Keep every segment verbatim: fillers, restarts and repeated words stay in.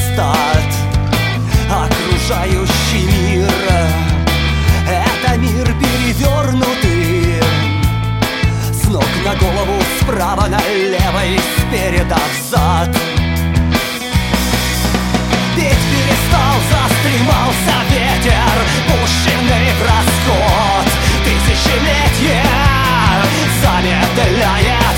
старт. Окружающий мир — это мир перевернутый, с ног на голову, справа налево и спереда взад. Петь перестал, застремался ветер, пущенный в расход. Тысячелетия замедляет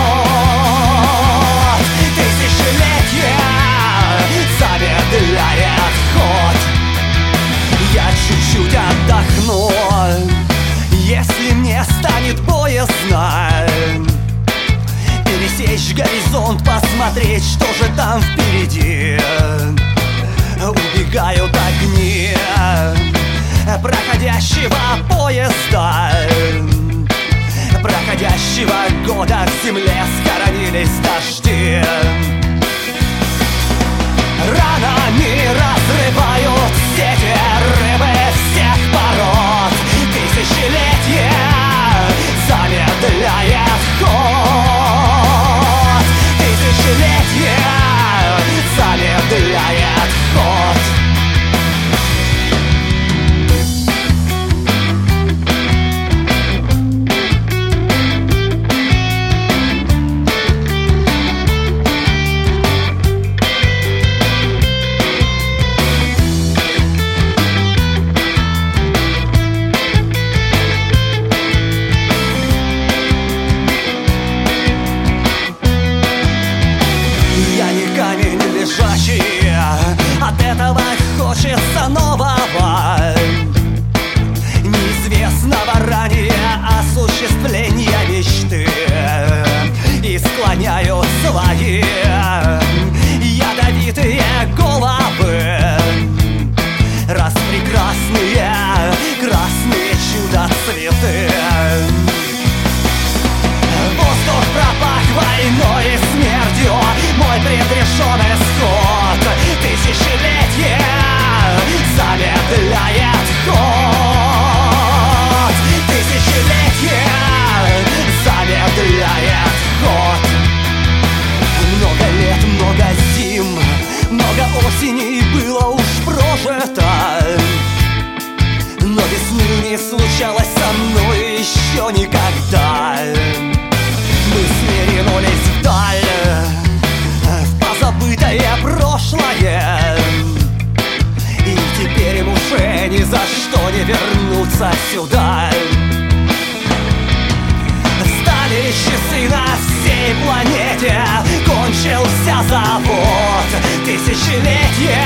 ход. Тысячелетия замедляет ход. Я чуть-чуть отдохну, если мне станет боязно пересечь горизонт, посмотреть, что же там впереди. Убегают огни проходящего поезда, проходящего года. В земле схоронились дожди. Ранами разрывают сети рыбы всех пород. Тысячелетия замедляет ход. Тысячелетия замедляет ход. От этого хочется нового, неизвестного ранее осуществления мечты. И склоняю свои ядовитые головы, распрекрасные красные чудо-цветы. Воздух пропах войной и смертью, мой предрешенный исход. Тысячелетия замедляет ход. Тысячелетия замедляет ход. Много лет, много зим, много осеней было уж прожито, но весны не случалось со мной еще никогда. Мысли ринулись вдаль, в позабытое прошлое, и теперь им уже ни за что не вернуться сюда. Встали часы на всей планете, кончился завод. Тысячелетия